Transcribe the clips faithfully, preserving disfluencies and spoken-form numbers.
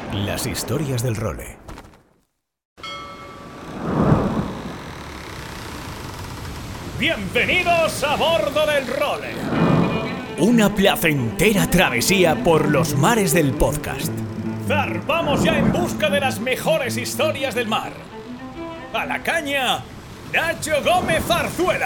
Las historias del Role. ¡Bienvenidos a bordo del Role! Una placentera travesía por los mares del podcast. ¡Zarpamos ya en busca de las mejores historias del mar! ¡A la caña, Nacho Gómez Zarzuela!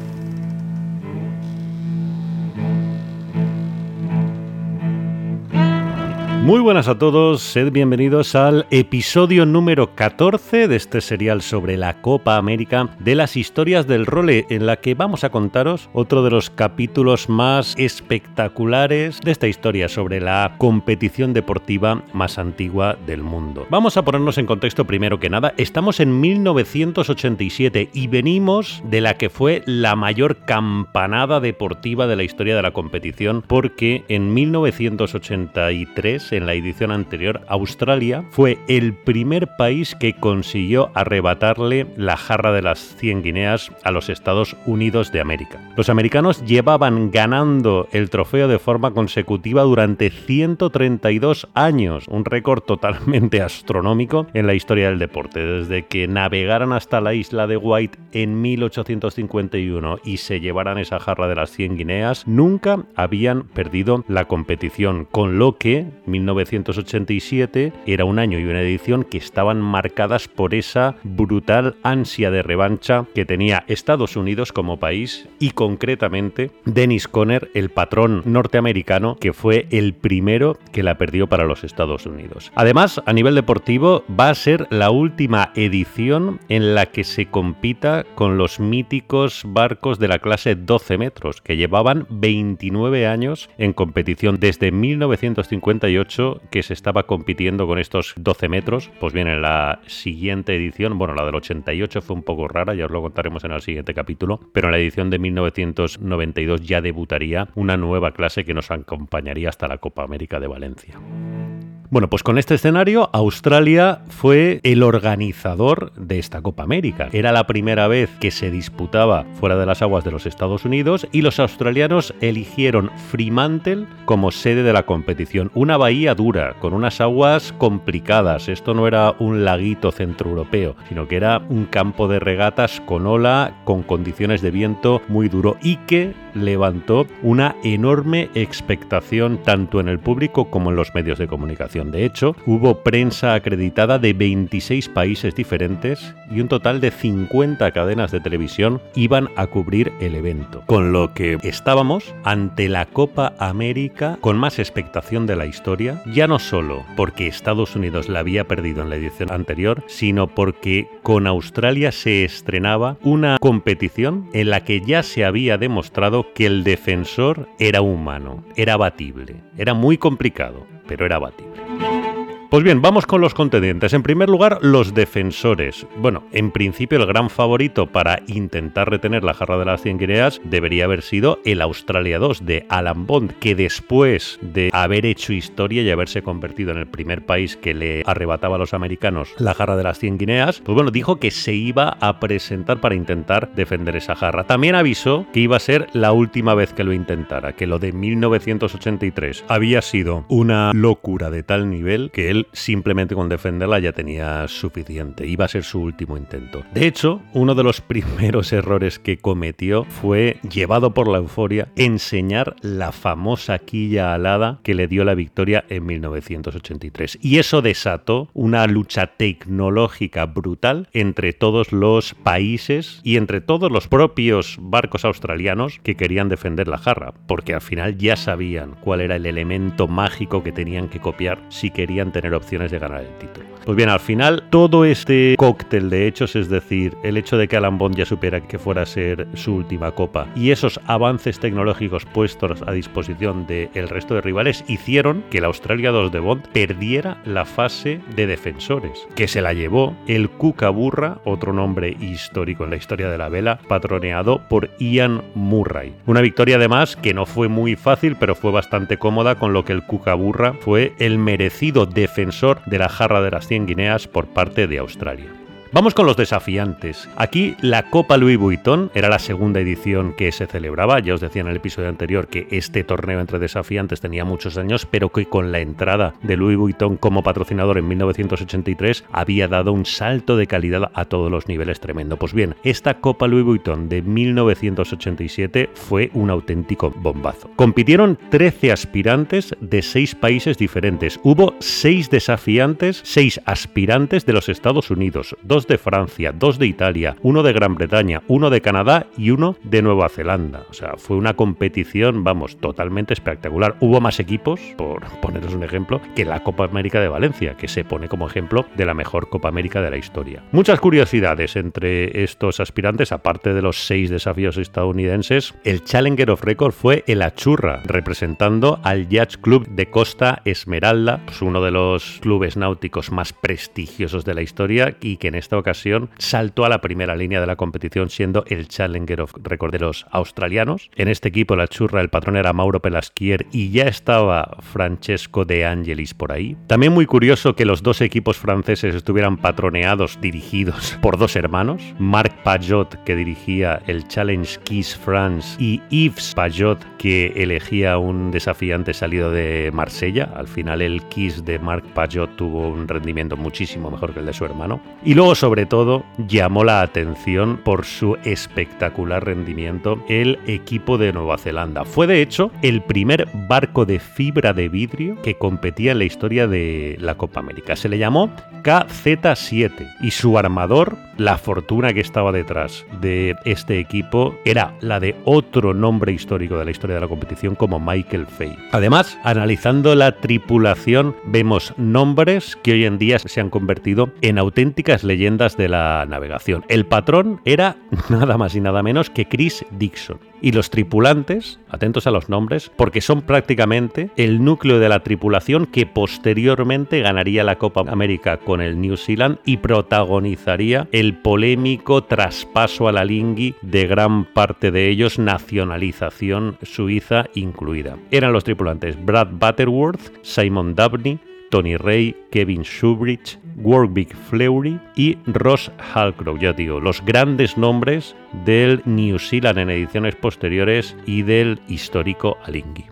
Muy buenas a todos, sed bienvenidos al episodio número catorce de este serial sobre la Copa América de las historias del Role, en la que vamos a contaros otro de los capítulos más espectaculares de esta historia sobre la competición deportiva más antigua del mundo. Vamos a ponernos en contexto primero que nada. Estamos en mil novecientos ochenta y siete y venimos de la que fue la mayor campanada deportiva de la historia de la competición, porque en mil novecientos ochenta y tres, en la edición anterior, Australia fue el primer país que consiguió arrebatarle la jarra de las cien guineas a los Estados Unidos de América. Los americanos llevaban ganando el trofeo de forma consecutiva durante ciento treinta y dos años, un récord totalmente astronómico en la historia del deporte. Desde que navegaran hasta la isla de White en mil ochocientos cincuenta y uno y se llevaran esa jarra de las cien guineas, nunca habían perdido la competición, con lo que mil novecientos ochenta y siete era un año y una edición que estaban marcadas por esa brutal ansia de revancha que tenía Estados Unidos como país y concretamente Dennis Conner, el patrón norteamericano, que fue el primero que la perdió para los Estados Unidos. Además, a nivel deportivo, va a ser la última edición en la que se compita con los míticos barcos de la clase doce metros, que llevaban veintinueve años en competición desde mil novecientos cincuenta y ocho, que se estaba compitiendo con estos doce metros. Pues bien, en la siguiente edición, bueno, la del ochenta y ocho fue un poco rara, ya os lo contaremos en el siguiente capítulo, pero en la edición de mil novecientos noventa y dos ya debutaría una nueva clase que nos acompañaría hasta la Copa América de Valencia. Bueno, pues con este escenario, Australia fue el organizador de esta Copa América. Era la primera vez que se disputaba fuera de las aguas de los Estados Unidos y los australianos eligieron Fremantle como sede de la competición. Una bahía dura, con unas aguas complicadas. Esto no era un laguito centroeuropeo, sino que era un campo de regatas con ola, con condiciones de viento muy duro y que levantó una enorme expectación tanto en el público como en los medios de comunicación. De hecho, hubo prensa acreditada de veintiséis países diferentes y un total de cincuenta cadenas de televisión iban a cubrir el evento. Con lo que estábamos ante la Copa América con más expectación de la historia, ya no solo porque Estados Unidos la había perdido en la edición anterior, sino porque con Australia se estrenaba una competición en la que ya se había demostrado que el defensor era humano, era batible, era muy complicado, pero era batible. Pues bien, vamos con los contendientes. En primer lugar, los defensores. Bueno, en principio el gran favorito para intentar retener la jarra de las cien guineas debería haber sido el Australia dos de Alan Bond, que después de haber hecho historia y haberse convertido en el primer país que le arrebataba a los americanos la jarra de las cien guineas, pues bueno, dijo que se iba a presentar para intentar defender esa jarra. También avisó que iba a ser la última vez que lo intentara, que lo de mil novecientos ochenta y tres había sido una locura de tal nivel que él simplemente con defenderla ya tenía suficiente. Iba a ser su último intento. De hecho, uno de los primeros errores que cometió fue, llevado por la euforia, enseñar la famosa quilla alada que le dio la victoria en mil novecientos ochenta y tres. Y eso desató una lucha tecnológica brutal entre todos los países y entre todos los propios barcos australianos que querían defender la jarra, porque al final ya sabían cuál era el elemento mágico que tenían que copiar si querían tener opciones de ganar el título. Pues bien, al final, todo este cóctel de hechos, es decir, el hecho de que Alan Bond ya supiera que fuera a ser su última copa y esos avances tecnológicos puestos a disposición del resto de rivales, hicieron que el Australia dos de Bond perdiera la fase de defensores, que se la llevó el Kookaburra, otro nombre histórico en la historia de la vela, patroneado por Ian Murray. Una victoria además que no fue muy fácil, pero fue bastante cómoda, con lo que el Kookaburra fue el merecido defensor de la jarra de las cien guineas por parte de Australia. Vamos con los desafiantes. Aquí la Copa Louis Vuitton era la segunda edición que se celebraba. Ya os decía en el episodio anterior que este torneo entre desafiantes tenía muchos años, pero que con la entrada de Louis Vuitton como patrocinador en mil novecientos ochenta y tres había dado un salto de calidad a todos los niveles tremendo. Pues bien, esta Copa Louis Vuitton de mil novecientos ochenta y siete fue un auténtico bombazo. Compitieron trece aspirantes de seis países diferentes. Hubo seis desafiantes, seis aspirantes de los Estados Unidos, dos de Francia, dos de Italia, uno de Gran Bretaña, uno de Canadá y uno de Nueva Zelanda. O sea, fue una competición, vamos, totalmente espectacular. Hubo más equipos, por poneros un ejemplo, que la Copa América de Valencia, que se pone como ejemplo de la mejor Copa América de la historia. Muchas curiosidades entre estos aspirantes, aparte de los seis desafíos estadounidenses. El Challenger of Record fue el Achurra, representando al Yacht Club de Costa Esmeralda, pues uno de los clubes náuticos más prestigiosos de la historia y que en esta ocasión saltó a la primera línea de la competición siendo el Challenger of Record de los australianos. En este equipo, la Churra, el patrón era Mauro Pelasquier y ya estaba Francesco De Angelis por ahí. También muy curioso que los dos equipos franceses estuvieran patroneados, dirigidos por dos hermanos, Marc Pajot, que dirigía el Challenge Kiss France, y Yves Pajot, que elegía un desafiante salido de Marsella. Al final el Kiss de Marc Pajot tuvo un rendimiento muchísimo mejor que el de su hermano. Y luego, sobre todo, llamó la atención por su espectacular rendimiento el equipo de Nueva Zelanda. Fue, de hecho, el primer barco de fibra de vidrio que competía en la historia de la Copa América. Se le llamó K Z siete y su armador, la fortuna que estaba detrás de este equipo, era la de otro nombre histórico de la historia de la competición como Michael Fay. Además, analizando la tripulación, vemos nombres que hoy en día se han convertido en auténticas leyendas de la navegación. El patrón era nada más y nada menos que Chris Dixon. Y los tripulantes, atentos a los nombres, porque son prácticamente el núcleo de la tripulación que posteriormente ganaría la Copa América con el New Zealand y protagonizaría el polémico traspaso a la Lingui de gran parte de ellos, nacionalización suiza incluida. Eran los tripulantes Brad Butterworth, Simon Dabney, Tony Ray, Kevin Shubridge, Warwick Fleury y Ross Halcrow. Ya digo, los grandes nombres del New Zealand en ediciones posteriores y del histórico Alinghi.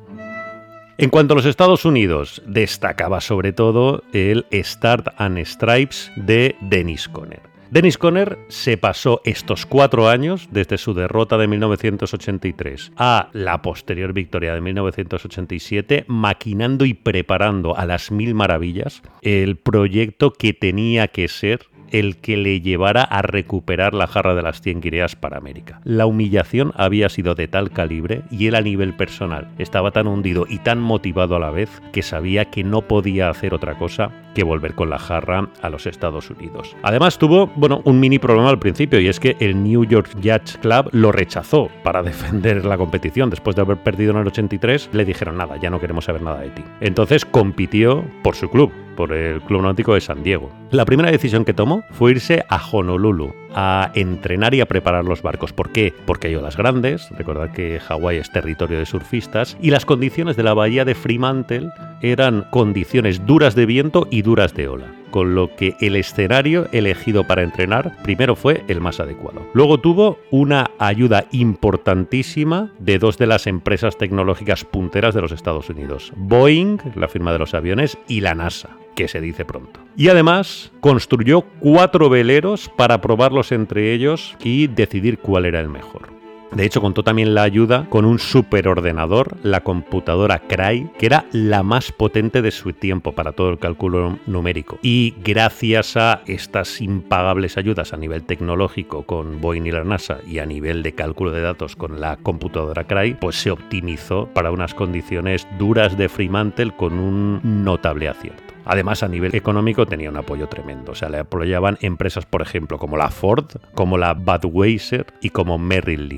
En cuanto a los Estados Unidos, destacaba sobre todo el Stars and Stripes de Dennis Conner. Dennis Conner se pasó estos cuatro años, desde su derrota de mil novecientos ochenta y tres a la posterior victoria de mil novecientos ochenta y siete, maquinando y preparando a las mil maravillas el proyecto que tenía que ser el que le llevara a recuperar la jarra de las cien guineas para América. La humillación había sido de tal calibre y él a nivel personal estaba tan hundido y tan motivado a la vez que sabía que no podía hacer otra cosa que volver con la jarra a los Estados Unidos. Además tuvo, bueno, un mini problema al principio, y es que el New York Yacht Club lo rechazó para defender la competición. Después de haber perdido en el ochenta y tres, le dijeron nada, ya no queremos saber nada de ti. Entonces compitió por su club, por el Club Náutico de San Diego. La primera decisión que tomó fue irse a Honolulu a entrenar y a preparar los barcos. ¿Por qué? Porque hay olas grandes, recordad que Hawái es territorio de surfistas, y las condiciones de la bahía de Fremantle eran condiciones duras de viento y duras de ola, con lo que el escenario elegido para entrenar primero fue el más adecuado. Luego tuvo una ayuda importantísima de dos de las empresas tecnológicas punteras de los Estados Unidos, Boeing, la firma de los aviones, y la NASA, que se dice pronto. Y además construyó cuatro veleros para probarlos entre ellos y decidir cuál era el mejor. De hecho, contó también la ayuda con un superordenador, la computadora Cray, que era la más potente de su tiempo para todo el cálculo numérico. Y gracias a estas impagables ayudas a nivel tecnológico con Boeing y la NASA y a nivel de cálculo de datos con la computadora Cray, pues se optimizó para unas condiciones duras de Fremantle con un notable acierto. Además, a nivel económico tenía un apoyo tremendo. O sea, le apoyaban empresas, por ejemplo, como la Ford, como la Budweiser y como Merrill Lynch.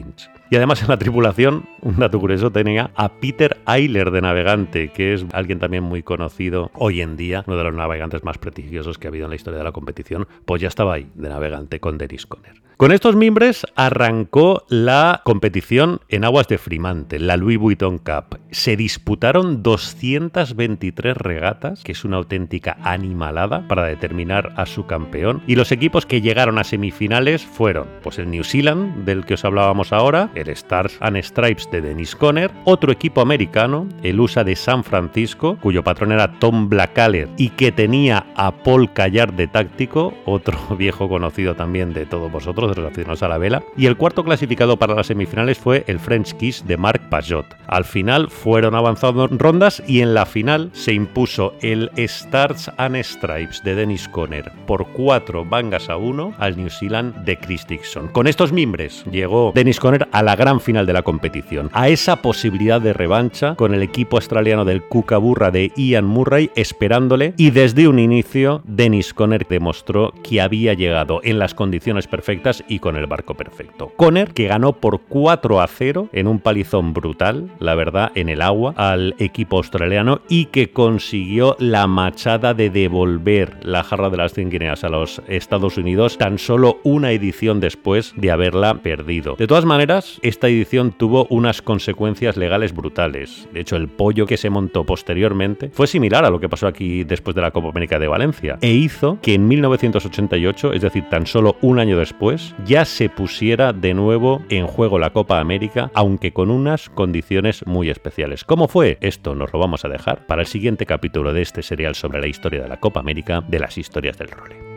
Y además en la tripulación, un dato curioso, tenía a Peter Ayler de navegante, que es alguien también muy conocido hoy en día, uno de los navegantes más prestigiosos que ha habido en la historia de la competición, pues ya estaba ahí de navegante con Dennis Conner. Con estos mimbres arrancó la competición en aguas de Fremantle, la Louis Vuitton Cup. Se disputaron doscientas veintitrés regatas, que es una auténtica animalada para determinar a su campeón. Y los equipos que llegaron a semifinales fueron pues el New Zealand, del que os hablábamos ahora, el Stars and Stripes de Dennis Conner, otro equipo americano, el U S A de San Francisco, cuyo patrón era Tom Blackadder y que tenía a Paul Callard de táctico, otro viejo conocido también de todos vosotros, de los aficionados a la vela, y el cuarto clasificado para las semifinales fue el French Kiss de Marc Pajot. Al final fueron avanzando rondas y en la final se impuso el Stars and Stripes de Dennis Conner por cuatro bangas a uno al New Zealand de Chris Dixon. Con estos mimbres llegó Dennis Conner a la gran final de la competición, a esa posibilidad de revancha con el equipo australiano del Kookaburra de Ian Murray esperándole, y desde un inicio Dennis Conner demostró que había llegado en las condiciones perfectas y con el barco perfecto. Conner, que ganó por cuatro a cero en un palizón brutal, la verdad, en el agua al equipo australiano, y que consiguió la machada de devolver la jarra de las cien guineas a los Estados Unidos tan solo una edición después de haberla perdido. De todas maneras, esta edición tuvo unas consecuencias legales brutales. De hecho, el pollo que se montó posteriormente fue similar a lo que pasó aquí después de la Copa América de Valencia, e hizo que en mil novecientos ochenta y ocho, es decir, tan solo un año después, ya se pusiera de nuevo en juego la Copa América, aunque con unas condiciones muy especiales. ¿Cómo fue? Esto nos lo vamos a dejar para el siguiente capítulo de este serial sobre la historia de la Copa América, de las historias del role.